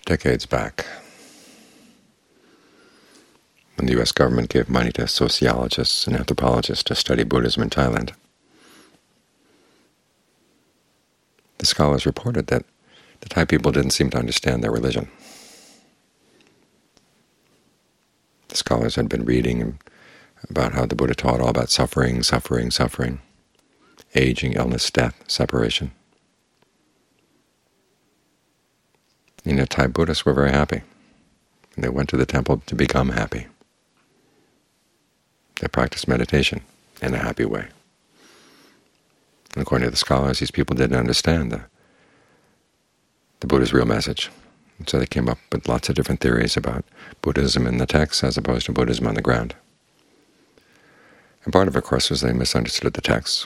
decades back, when the U.S. government gave money to sociologists and anthropologists to study Buddhism in Thailand, the scholars reported that the Thai people didn't seem to understand their religion. The scholars had been reading about how the Buddha taught all about suffering, suffering, suffering, aging, illness, death, separation. Thai Buddhists were very happy, and they went to the temple to become happy. They practiced meditation in a happy way. And according to the scholars, these people didn't understand the Buddha's real message. And so they came up with lots of different theories about Buddhism in the text as opposed to Buddhism on the ground. And part of it, of course, was they misunderstood the text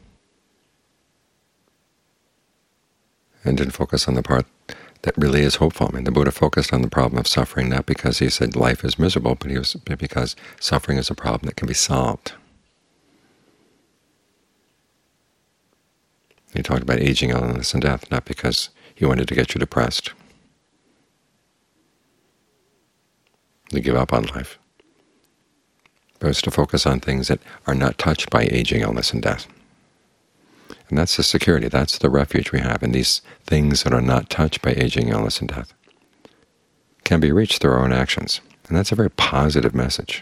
and didn't focus on the part that really is hopeful. I mean, the Buddha focused on the problem of suffering not because he said life is miserable, but because suffering is a problem that can be solved. He talked about aging, illness, and death, not because he wanted to get you depressed, to give up on life, but it was to focus on things that are not touched by aging, illness, and death. And that's the security, that's the refuge we have in these things that are not touched by aging, illness, and death. Can be reached through our own actions, and that's a very positive message.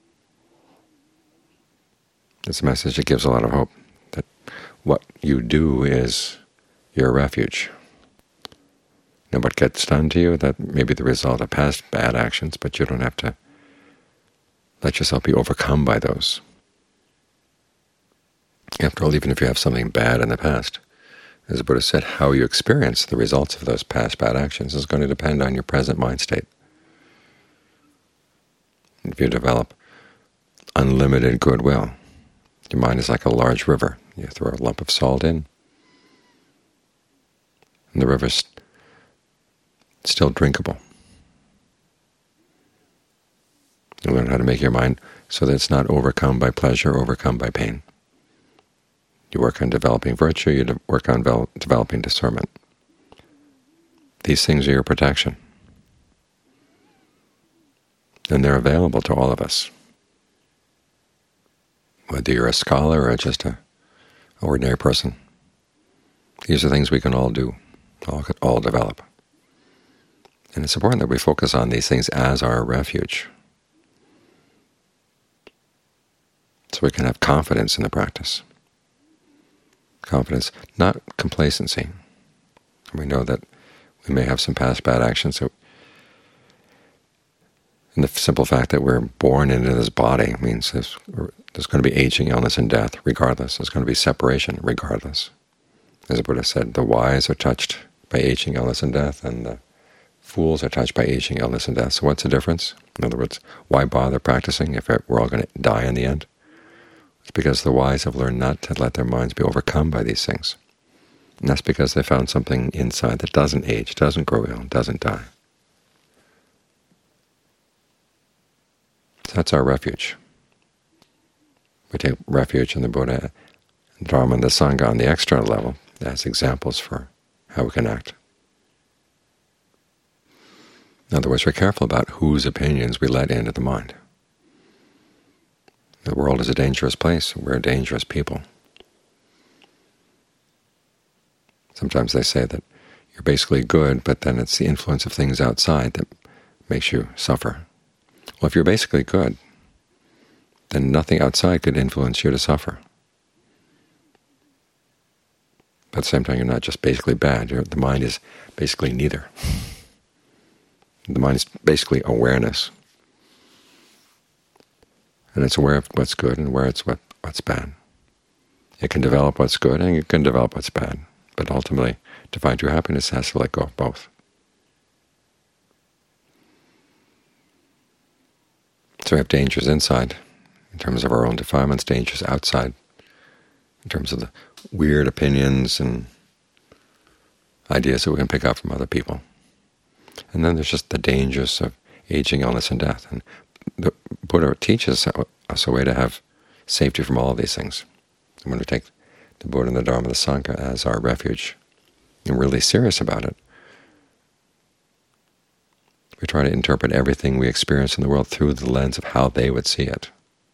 It's a message that gives a lot of hope, that what you do is your refuge. Now, what gets done to you, that may be the result of past bad actions, but you don't have to let yourself be overcome by those. After all, even if you have something bad in the past, as the Buddha said, how you experience the results of those past bad actions is going to depend on your present mind state. If you develop unlimited goodwill, your mind is like a large river. You throw a lump of salt in, and the river's still drinkable. You learn how to make your mind so that it's not overcome by pleasure, overcome by pain. You work on developing virtue, you work on developing discernment. These things are your protection, and they're available to all of us. Whether you're a scholar or just an ordinary person, these are things we can all do, all develop. And it's important that we focus on these things as our refuge, so we can have confidence in the practice. Confidence, not complacency. We know that we may have some past bad actions, and the simple fact that we're born into this body means there's going to be aging, illness, and death regardless. There's going to be separation regardless. As the Buddha said, the wise are touched by aging, illness, and death, and the fools are touched by aging, illness, and death. So what's the difference? In other words, why bother practicing if we're all going to die in the end? It's because the wise have learned not to let their minds be overcome by these things. And that's because they found something inside that doesn't age, doesn't grow ill, doesn't die. So that's our refuge. We take refuge in the Buddha, the Dharma, and the Sangha on the external level as examples for how we can act. In other words, we're careful about whose opinions we let into the mind. The world is a dangerous place. We're dangerous people. Sometimes they say that you're basically good, but then it's the influence of things outside that makes you suffer. Well, if you're basically good, then nothing outside could influence you to suffer. But at the same time, you're not just basically bad. The mind is basically neither. The mind is basically awareness. And it's aware of what's good and aware of what's bad. It can develop what's good and it can develop what's bad. But ultimately, to find true happiness, it has to let go of both. So we have dangers inside, in terms of our own defilements, dangers outside, in terms of the weird opinions and ideas that we can pick up from other people. And then there's just the dangers of aging, illness, and death. And the Buddha teaches us a way to have safety from all of these things. And when we take the Buddha and the Dharma and the Sangha as our refuge, and we're really serious about it, We try to interpret everything we experience in the world through the lens of how they would see it.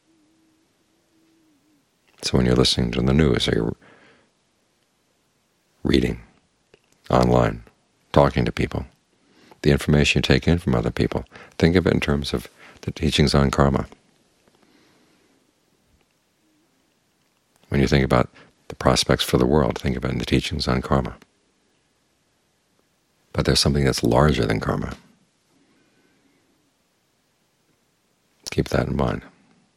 So when you're listening to the news, or you're reading online, talking to people, the information you take in from other people, think of it in terms of the teachings on karma. When you think about the prospects for the world, think about it in the teachings on karma. But there's something that's larger than karma. Keep that in mind.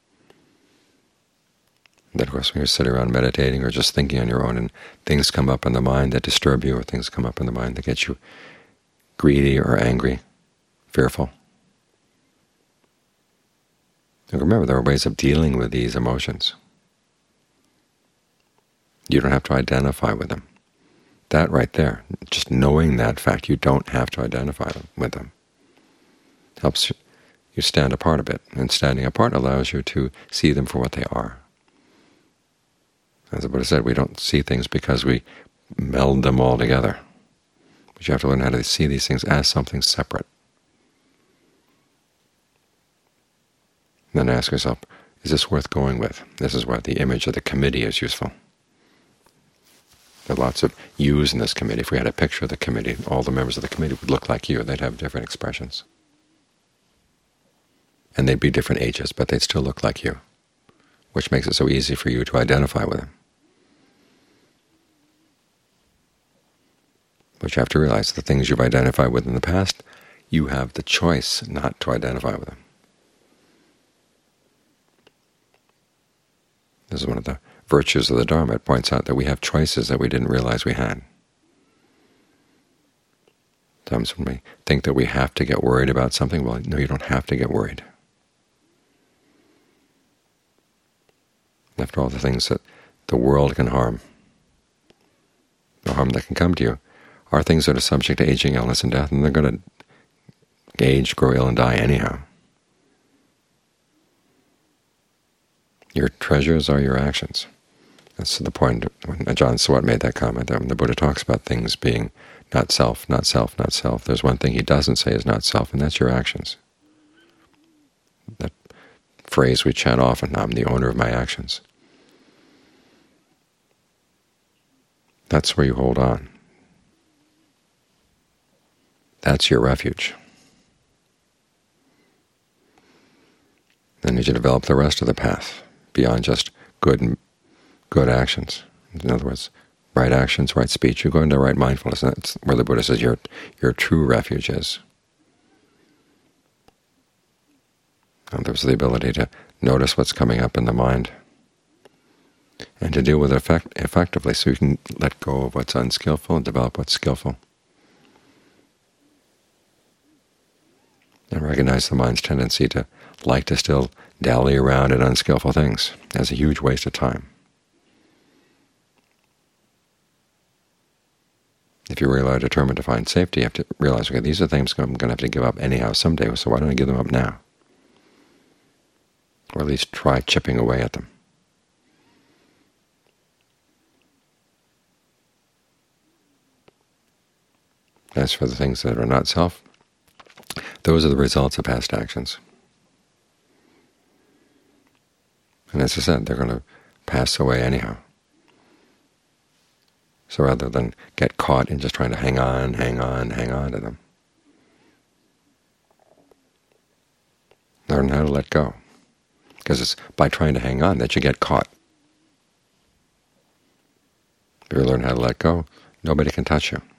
And then, of course, when you're sitting around meditating or just thinking on your own, and things come up in the mind that disturb you, or things come up in the mind that get you greedy or angry, fearful. And remember, there are ways of dealing with these emotions. You don't have to identify with them. That right there, just knowing that fact, you don't have to identify with them, helps you stand apart a bit. And standing apart allows you to see them for what they are. As the Buddha said, we don't see things because we meld them all together. But you have to learn how to see these things as something separate. And then ask yourself, is this worth going with? This is why the image of the committee is useful. There are lots of yous in this committee. If we had a picture of the committee, all the members of the committee would look like you. They'd have different expressions. And they'd be different ages, but they'd still look like you, which makes it so easy for you to identify with them. But you have to realize the things you've identified with in the past, you have the choice not to identify with them. This is one of the virtues of the Dharma. It points out that we have choices that we didn't realize we had. Sometimes when we think that we have to get worried about something, well, no, you don't have to get worried. After all, the things that the world can harm, the harm that can come to you, are things that are subject to aging, illness, and death, and they're going to age, grow ill, and die anyhow. Your treasures are your actions. That's the point when Ajahn Suwat made that comment, that when the Buddha talks about things being not self, not self, not self, there's one thing he doesn't say is not self, and that's your actions. That phrase we chant often, I'm the owner of my actions. That's where you hold on. That's your refuge. Then as you develop the rest of the path, beyond just good actions. In other words, right actions, right speech. You go into right mindfulness. And that's where the Buddha says your true refuge is. And there's the ability to notice what's coming up in the mind and to deal with it effectively, so you can let go of what's unskillful and develop what's skillful. And recognize the mind's tendency to like to still dally around in unskillful things as a huge waste of time. If you really are determined to find safety, you have to realize, okay, these are things I'm going to have to give up anyhow someday, so why don't I give them up now? Or at least try chipping away at them. As for the things that are not self, those are the results of past actions. And as I said, they're going to pass away anyhow. So rather than get caught in just trying to hang on to them, learn how to let go. Because it's by trying to hang on that you get caught. If you learn how to let go, nobody can touch you.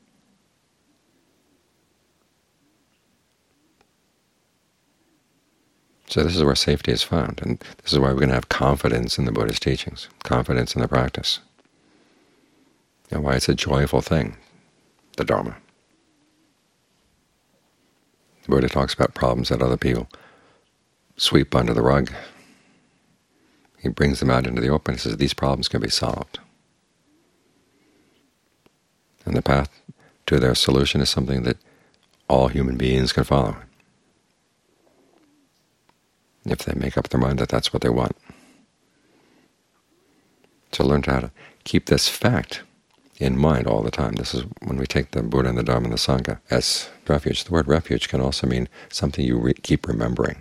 So this is where safety is found, and this is why we're going to have confidence in the Buddha's teachings, confidence in the practice, and why it's a joyful thing, the Dharma. The Buddha talks about problems that other people sweep under the rug. He brings them out into the open. He says these problems can be solved. And the path to their solution is something that all human beings can follow, if they make up their mind that that's what they want. So learn how to keep this fact in mind all the time. This is when we take the Buddha and the Dharma and the Sangha as refuge. The word refuge can also mean something you keep remembering.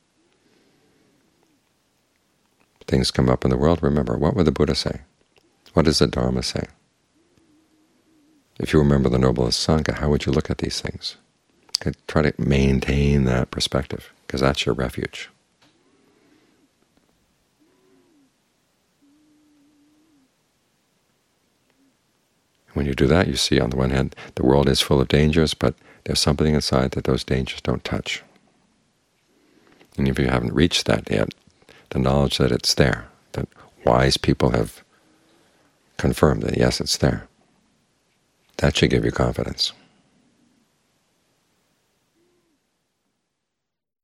Things come up in the world, remember, what would the Buddha say? What does the Dharma say? If you remember the noblest Sangha, how would you look at these things? Try to maintain that perspective, because that's your refuge. When you do that, you see, on the one hand, the world is full of dangers, but there's something inside that those dangers don't touch. And if you haven't reached that yet, the knowledge that it's there, that wise people have confirmed that, yes, it's there, that should give you confidence.